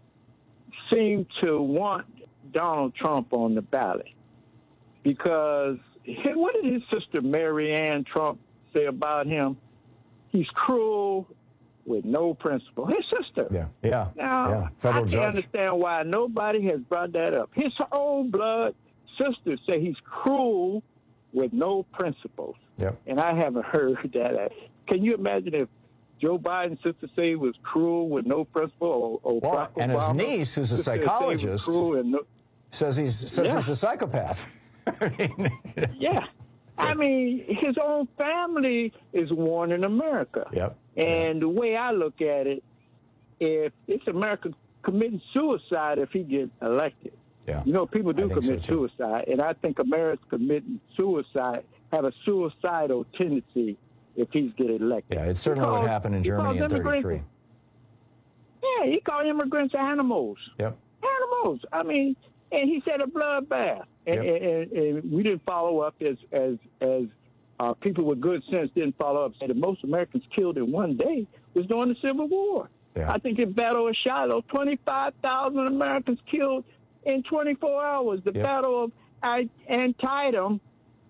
seem to want Donald Trump on the ballot. Because what did his sister Marianne Trump say about him? He's cruel with no principle. His sister. Yeah. Now, Federal I judge. can't understand why nobody has brought that up. His own blood sisters say he's cruel with no principles. Yep. And I haven't heard that. Can you imagine if Joe Biden's sister say he was cruel with no principle? Or Well, and his niece, who's a psychologist, says he's a psychopath. Yeah. I mean, his own family is warning America. Yep. And the way I look at it, if it's America committing suicide if he gets elected. Yeah. You know, people do commit so, suicide, and I think America's committing suicide, have a suicidal tendency if he's getting elected. Yeah, it certainly would happen in Germany in 33. Yeah, he called immigrants animals. Yep. Animals. I mean, and he said a bloodbath. And we didn't follow up as people with good sense didn't follow up. Said the most Americans killed in one day was during the Civil War. Yeah. I think in Battle of Shiloh, 25,000 Americans killed in 24 hours. The Battle of Antietam,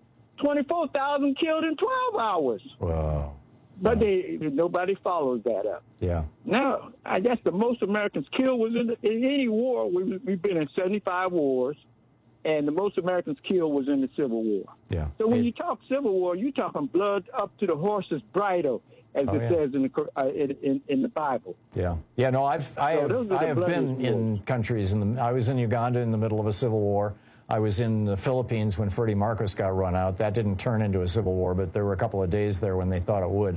24,000 killed in 12 hours. Wow. But nobody follows that up. Yeah. No, I guess the most Americans killed was in any war. We've been in 75 wars, and the most Americans killed was in the Civil War. Yeah. So when you talk Civil War, you're talking blood up to the horse's bridle, as it says in the Bible. Yeah. Yeah. No, I have been in countries. I was in Uganda in the middle of a civil war. I was in the Philippines when Ferdinand Marcos got run out. That didn't turn into a civil war, but there were a couple of days there when they thought it would.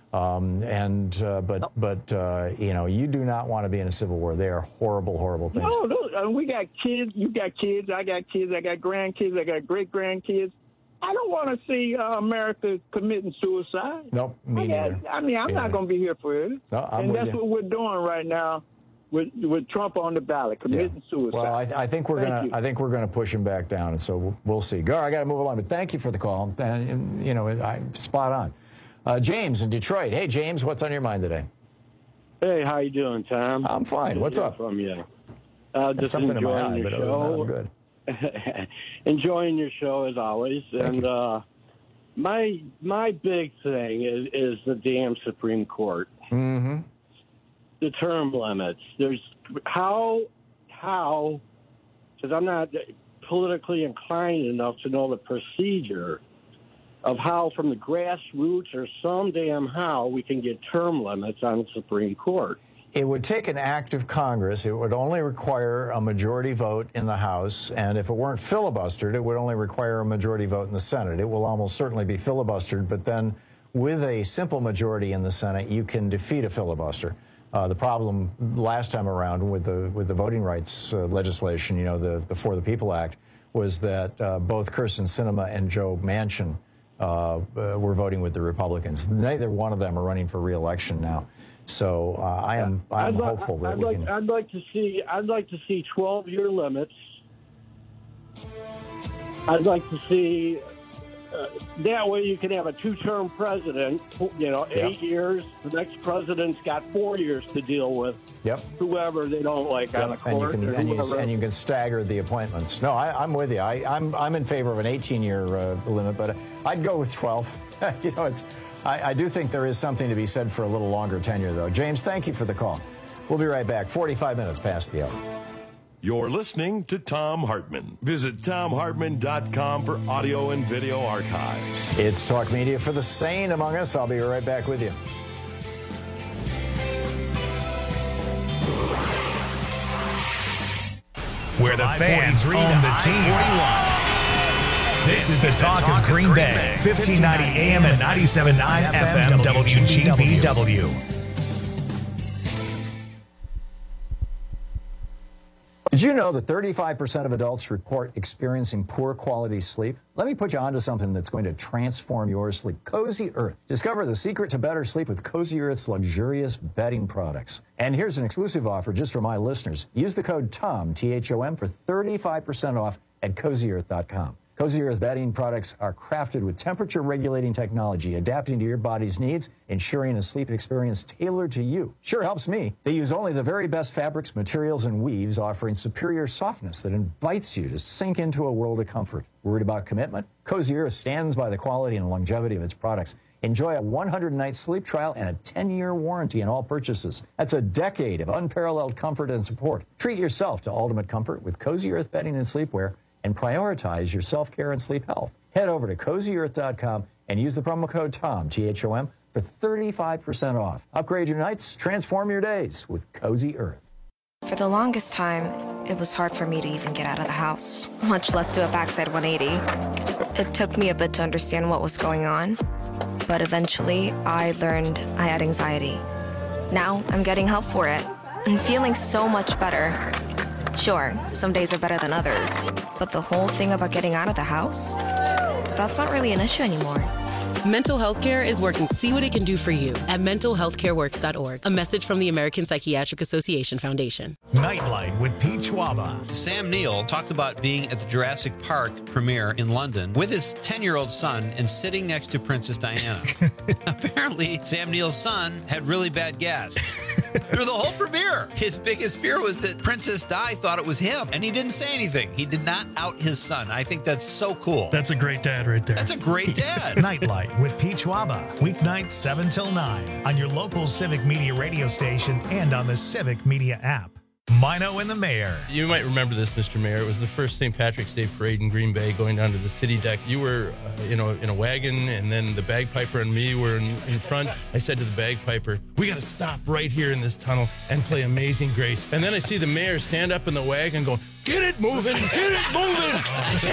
But you know, you do not want to be in a civil war. They are horrible, horrible things. No, we got kids. You got kids. I got kids. I got grandkids. I got great grandkids. I don't want to see America committing suicide. Nope, me neither. I mean, I'm not going to be here for it. No, I'm and with that's you. what we're doing right now. with Trump on the ballot, committing suicide. Well, I think we're gonna push him back down, and so we'll see. Gar, I got to move along, but thank you for the call. And I'm spot on. James in Detroit. Hey, James, what's on your mind today? Hey, how you doing, Tom? I'm fine. What's up? From you. Just enjoying in my eye, your but show. I'm good. Enjoying your show as always. Thank you. My big thing is the damn Supreme Court. Mm-hmm. The term limits. There's how because I'm not politically inclined enough to know the procedure of how from the grassroots or some damn how we can get term limits on the Supreme Court. It would take an act of Congress. It would only require a majority vote in the House, and if it weren't filibustered, it would only require a majority vote in the Senate. It will almost certainly be filibustered, but then with a simple majority in the Senate, you can defeat a filibuster. The problem last time around with the voting rights legislation, the For the People Act, was that both Kyrsten Sinema and Joe Manchin were voting with the Republicans. Neither one of them are running for re-election now. So I'm hopeful that we can. I'd like to see 12-year limits. I'd like to see that way you can have a two-term president. 8 years. The next president's got 4 years to deal with. Yep. Whoever they don't like on the court. And you can stagger the appointments. No, I'm with you. I'm in favor of an 18-year limit, but I'd go with 12. I do think there is something to be said for a little longer tenure, though. James, thank you for the call. We'll be right back. 45 minutes past the hour. You're listening to Thom Hartmann. Visit ThomHartmann.com for audio and video archives. It's Talk Media for the sane among us. I'll be right back with you. Where the fans own the team. This is the talk of Green Bay, 1590 AM and 97.9 FM WGBW. Did you know that 35% of adults report experiencing poor quality sleep? Let me put you onto something that's going to transform your sleep. Cozy Earth. Discover the secret to better sleep with Cozy Earth's luxurious bedding products. And here's an exclusive offer just for my listeners. Use the code TOM, T-H-O-M, for 35% off at CozyEarth.com. Cozy Earth bedding products are crafted with temperature-regulating technology, adapting to your body's needs, ensuring a sleep experience tailored to you. Sure helps me. They use only the very best fabrics, materials, and weaves, offering superior softness that invites you to sink into a world of comfort. Worried about commitment? Cozy Earth stands by the quality and longevity of its products. Enjoy a 100-night sleep trial and a 10-year warranty on all purchases. That's a decade of unparalleled comfort and support. Treat yourself to ultimate comfort with Cozy Earth bedding and sleepwear, and prioritize your self-care and sleep health. Head over to CozyEarth.com and use the promo code TOM, T-H-O-M, for 35% off. Upgrade your nights, transform your days with Cozy Earth. For the longest time, it was hard for me to even get out of the house, much less do a backside 180. It took me a bit to understand what was going on, but eventually I learned I had anxiety. Now I'm getting help for it and feeling so much better. Sure, some days are better than others, but the whole thing about getting out of the house, that's not really an issue anymore. Mental health care is working. See what it can do for you at mentalhealthcareworks.org. A message from the American Psychiatric Association Foundation. Nightlight with Pete Schwaba. Sam Neill talked about being at the Jurassic Park premiere in London with his 10-year-old son and sitting next to Princess Diana. Apparently, Sam Neill's son had really bad gas. Through the whole premiere, his biggest fear was that Princess Di thought it was him, and he didn't say anything. He did not out his son. I think that's so cool. That's a great dad right there. That's a great dad. Nightlight with Pete Schwaba. Weeknights 7 till 9 on your local Civic Media radio station and on the Civic Media app. Mino and the Mayor. You might remember this, Mr. Mayor. It was the first St. Patrick's Day parade in Green Bay going down to the city deck. You were, in a wagon, and then the bagpiper and me were in front. I said to the bagpiper, we got to stop right here in this tunnel and play Amazing Grace. And then I see the mayor stand up in the wagon going, get it moving, get it moving.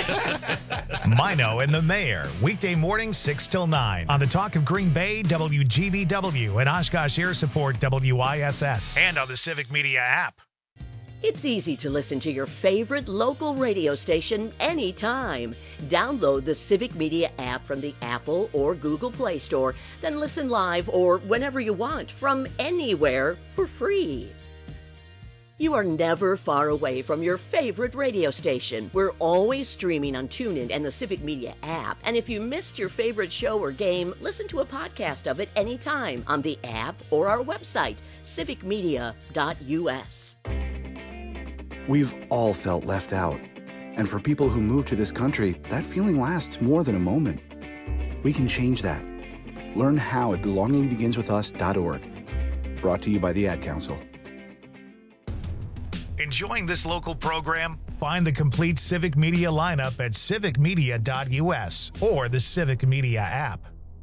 Mino and the Mayor, weekday mornings 6 till 9 on the Talk of Green Bay, WGBW, and Oshkosh Air Support, WISS, and on the Civic Media app. It's easy to listen to your favorite local radio station anytime. Download the Civic Media app from the Apple or Google Play Store, then listen live or whenever you want from anywhere for free. You are never far away from your favorite radio station. We're always streaming on TuneIn and the Civic Media app. And if you missed your favorite show or game, listen to a podcast of it anytime on the app or our website, civicmedia.us. We've all felt left out. And for people who move to this country, that feeling lasts more than a moment. We can change that. Learn how at belongingbeginswithus.org. Brought to you by the Ad Council. Enjoying this local program? Find the complete Civic Media lineup at civicmedia.us or the Civic Media app.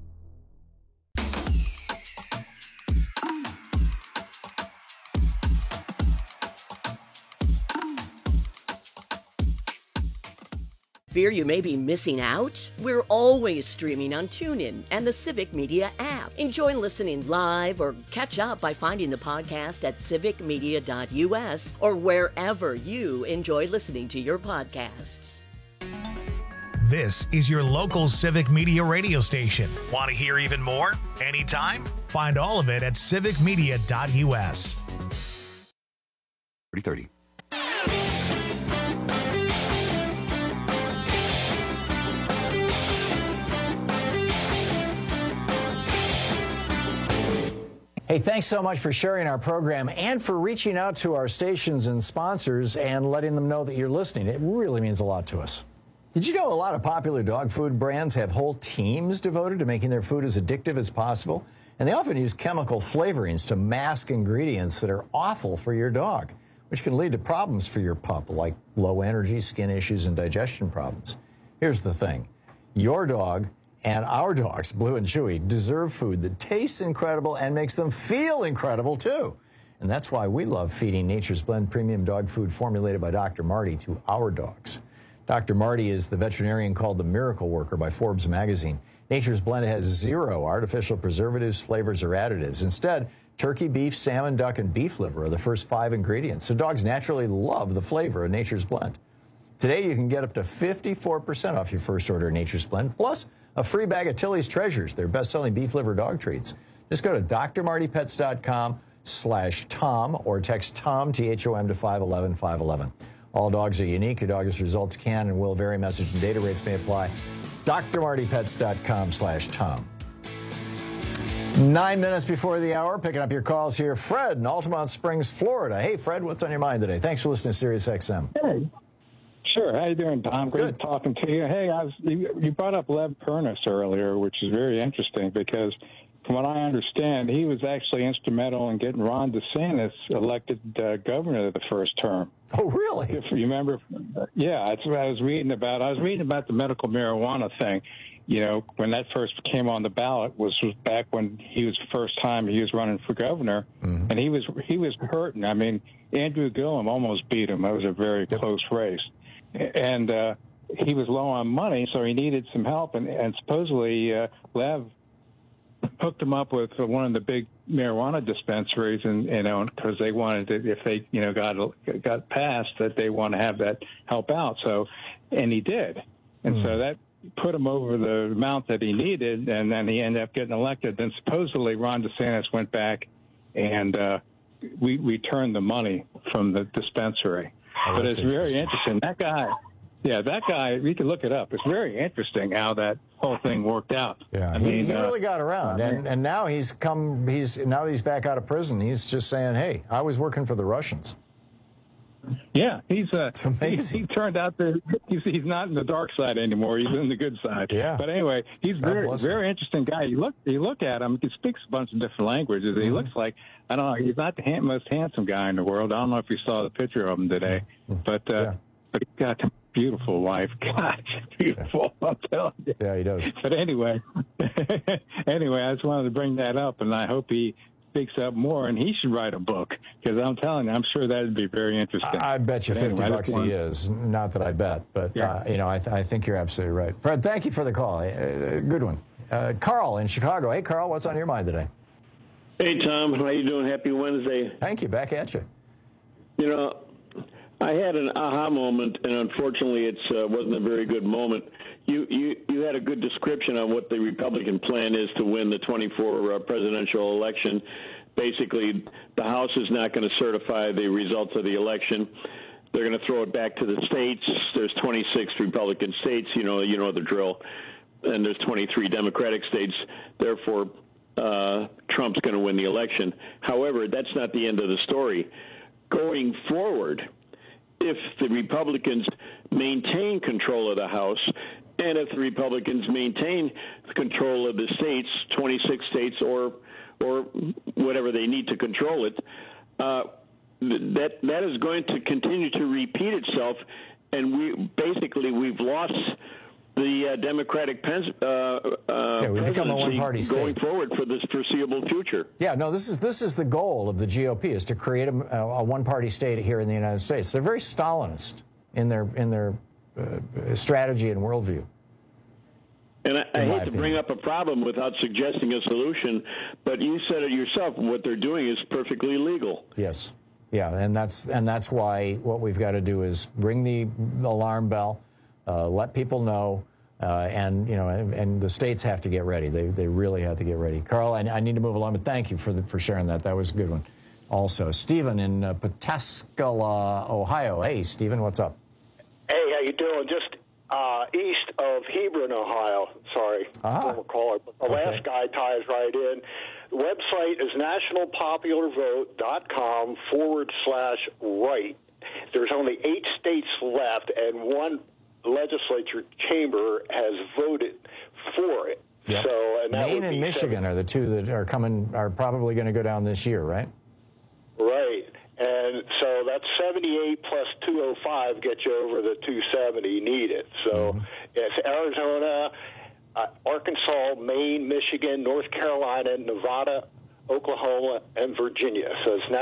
Fear you may be missing out? We're always streaming on TuneIn and the Civic Media app. Enjoy listening live or catch up by finding the podcast at civicmedia.us or wherever you enjoy listening to your podcasts. This is your local Civic Media radio station. Want to hear even more? Anytime? Find all of it at civicmedia.us. 3030. Hey, thanks so much for sharing our program and for reaching out to our stations and sponsors and letting them know that you're listening. It really means a lot to us. Did you know a lot of popular dog food brands have whole teams devoted to making their food as addictive as possible? And they often use chemical flavorings to mask ingredients that are awful for your dog, which can lead to problems for your pup, like low energy, skin issues, and digestion problems. Here's the thing. Your dog and our dogs, Blue and Chewy, deserve food that tastes incredible and makes them feel incredible, too. And that's why we love feeding Nature's Blend premium dog food formulated by Dr. Marty to our dogs. Dr. Marty is the veterinarian called the Miracle Worker by Forbes magazine. Nature's Blend has 0 artificial preservatives, flavors, or additives. Instead, turkey, beef, salmon, duck, and beef liver are the first 5 ingredients, so dogs naturally love the flavor of Nature's Blend. Today, you can get up to 54% off your first order of Nature's Blend, plus a free bag of Tilly's Treasures, their best-selling beef liver dog treats. Just go to drmartypets.com/Tom or text Tom, T-H-O-M, to 511-511. All dogs are unique. A dog's results can and will vary. Message and data rates may apply. drmartypets.com/Tom. 9 minutes before the hour, picking up your calls here. Fred in Altamont Springs, Florida. Hey, Fred, what's on your mind today? Thanks for listening to Sirius XM. Hey. Sure. How you doing, Tom? Great talking to you. Hey, you brought up Lev Pernis earlier, which is very interesting because from what I understand, he was actually instrumental in getting Ron DeSantis elected governor the first term. Oh, really? If you remember, yeah, that's what I was reading about. I was reading about the medical marijuana thing. You know, when that first came on the ballot was back when he was the first time he was running for governor, and he was hurting. I mean, Andrew Gillum almost beat him. It was a very close race. And he was low on money, so he needed some help. And supposedly Lev hooked him up with one of the big marijuana dispensaries, and because they wanted to, if they got passed, that they want to have that help out. So, and he did, and so that put him over the amount that he needed, and then he ended up getting elected. Then supposedly Ron DeSantis went back and we returned the money from the dispensary. Oh, but it's very interesting. That guy, you can look it up. It's very interesting how that whole thing worked out. Yeah, I mean, he really got around, and now he's back out of prison. He's just saying, "Hey, I was working for the Russians." Yeah, it's amazing. He turned out that he's not in the dark side anymore. He's in the good side. Yeah. But anyway, he's very interesting guy. You look at him. He speaks a bunch of different languages. He looks like, I don't know. He's not the most handsome guy in the world. I don't know if you saw the picture of him today, but he's got a beautiful wife. God, beautiful. I'm telling you. Yeah, he does. But anyway, I just wanted to bring that up, and I hope he speaks up more, and he should write a book, because I'm telling you, I'm sure that would be very interesting. I bet you $50 he is. Not that I bet, but I think you're absolutely right. Fred, thank you for the call. Good one. Carl in Chicago. Hey, Carl, what's on your mind today? Hey, Tom. How you doing? Happy Wednesday. Thank you. Back at you. You know, I had an aha moment, and unfortunately, it wasn't a very good moment. You had a good description on what the Republican plan is to win the 24 presidential election. basically the House is not going to certify the results of the election. They're going to throw it back to the states. There's 26 Republican states, you know the drill, and there's 23 Democratic states. Therefore, Trump's going to win the election. However, that's not the end of the story. Going forward, if the Republicans maintain control of the House, and if the Republicans maintain control of the states, 26 states or whatever they need to control it, that is going to continue to repeat itself, and we've lost the Democratic we become a one-party state going forward for this foreseeable future. Yeah, no, this is the goal of the GOP, is to create a one-party state here in the United States. They're very Stalinist in their strategy and worldview. And I hate to bring up a problem without suggesting a solution, but you said it yourself. What they're doing is perfectly legal. Yes. Yeah, and that's why what we've got to do is ring the alarm bell, let people know, and the states have to get ready. They really have to get ready. Carl, I need to move along, but thank you for sharing that. That was a good one. Also, Stephen in Pataskala, Ohio. Hey, Stephen, what's up? Hey, how you doing? Just east of Hebron, Ohio. Sorry, former caller. But the last guy ties right in. The website is nationalpopularvote.com/right. There's only 8 states left, and one legislature chamber has voted for it. Yep. So, and that Maine and Michigan are the two that are probably going to go down this year, right? Right. And so that's 78 plus 205 gets you over the 270 needed. So it's Arizona, Arkansas, Maine, Michigan, North Carolina, Nevada, Oklahoma, and Virginia. So it's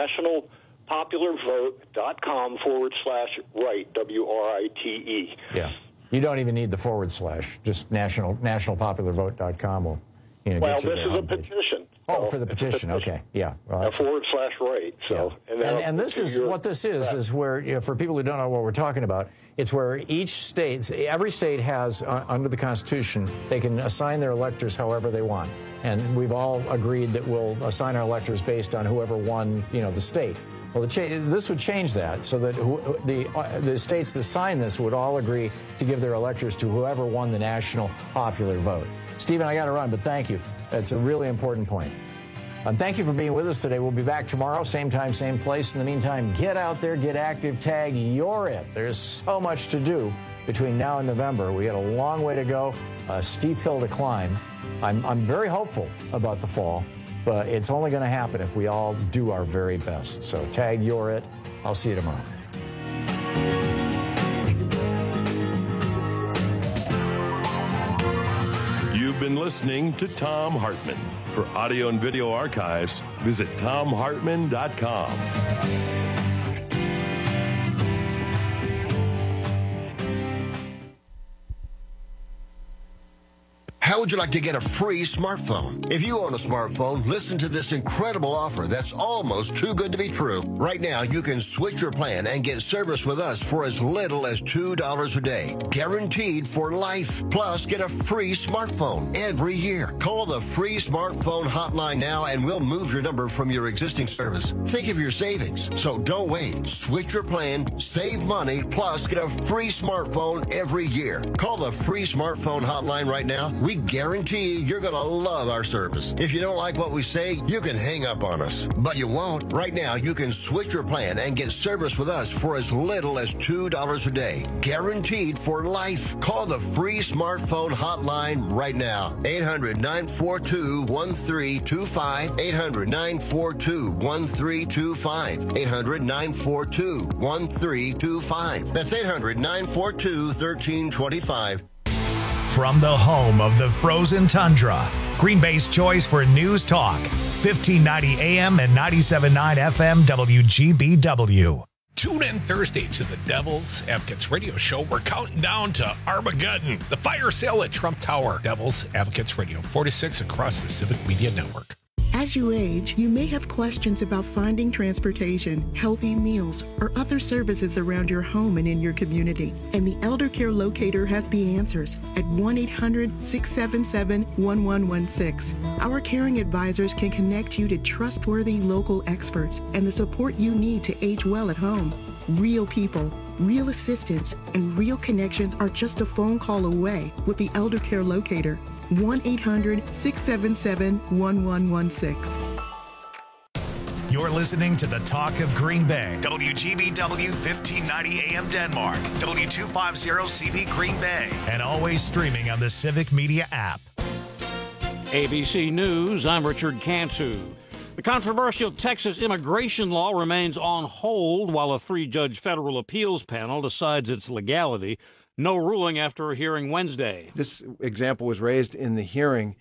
nationalpopularvote.com/right, WRITE. Yeah. You don't even need the /. Just nationalpopularvote.com will get you this is homepage. a petition. Oh, for the petition. Okay. Yeah. Well, /right. So, yeah. And this is what this is where, for people who don't know what we're talking about, it's where every state has, under the Constitution, they can assign their electors however they want. And we've all agreed that we'll assign our electors based on whoever won, the state. Well, this would change that so that the states that sign this would all agree to give their electors to whoever won the national popular vote. Stephen, I got to run, but thank you. That's a really important point. Thank you for being with us today. We'll be back tomorrow, same time, same place. In the meantime, get out there, get active, tag You're It. There's so much to do between now and November. We got a long way to go, a steep hill to climb. I'm very hopeful about the fall, but it's only going to happen if we all do our very best. So tag You're It. I'll see you tomorrow. You've been listening to Thom Hartmann. For audio and video archives, visit ThomHartmann.com. How would you like to get a free smartphone? If you own a smartphone, listen to this incredible offer that's almost too good to be true. Right now, you can switch your plan and get service with us for as little as $2 a day. Guaranteed for life. Plus, get a free smartphone every year. Call the free smartphone hotline now and we'll move your number from your existing service. Think of your savings. So don't wait. Switch your plan, save money, plus get a free smartphone every year. Call the free smartphone hotline right now. We guarantee you're going to love our service. If you don't like what we say, you can hang up on us. But you won't. Right now, you can switch your plan and get service with us for as little as $2 a day. Guaranteed for life. Call the free smartphone hotline right now. 800-942-1325. 800-942-1325. 800-942-1325. That's 800-942-1325. From the home of the frozen tundra, Green Bay's choice for news talk, 1590 AM and 97.9 FM WGBW. Tune in Thursday to the Devil's Advocates Radio Show. We're counting down to Armageddon, the fire sale at Trump Tower. Devil's Advocates Radio, 46 across the Civic Media Network. As you age, you may have questions about finding transportation, healthy meals, or other services around your home and in your community. And the Elder Care Locator has the answers at 1-800-677-1116. Our caring advisors can connect you to trustworthy local experts and the support you need to age well at home. Real people, real assistance, and real connections are just a phone call away with the Elder Care Locator. 1-800-677-1116. You're listening to the Talk of Green Bay. WGBW 1590 AM Denmark. W250CV Green Bay. And always streaming on the Civic Media app. ABC News, I'm Richard Cantu. The controversial Texas immigration law remains on hold while a 3-judge federal appeals panel decides its legality. No ruling after a hearing Wednesday. This example was raised in the hearing